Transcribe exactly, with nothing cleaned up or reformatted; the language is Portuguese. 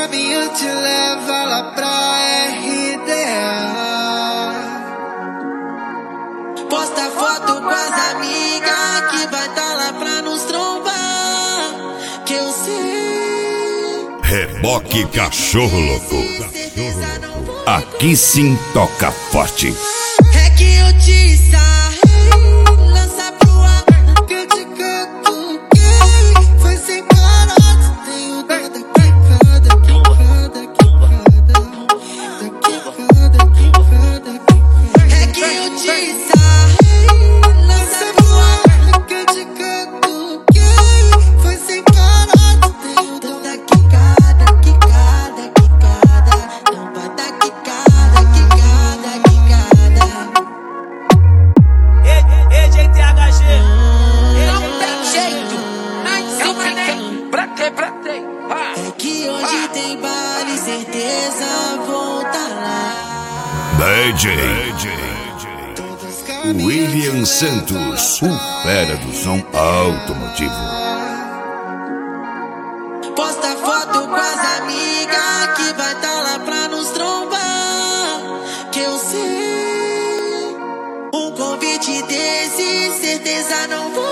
novinho te leva lá pra R D A. Posta foto com as amigas que vai tá lá pra nos trombar. Que eu sei. Reboque Cachorro Louco. Aqui sim toca forte. É que eu te sarrei, lança pro ar, que eu te canto gay. Foi sem parar, tenho dor da quicada, quicada, quicada, da quicada, quicada, quicada. É que eu te sarrei, lança pro ar, que eu te canto gay. Foi sem parar, tenho dor da quicada, quicada, quicada, tampa da quicada, quicada, quicada. E G T H G, não tem jeito, não tem, bratei, bratei. É que hoje tem baile, certeza vou tá lá. D J William Santos, o fera do som automotivo. Posta foto com as amigas que vai tá lá pra nos trombar. Que eu sei, um convite desse, certeza não vou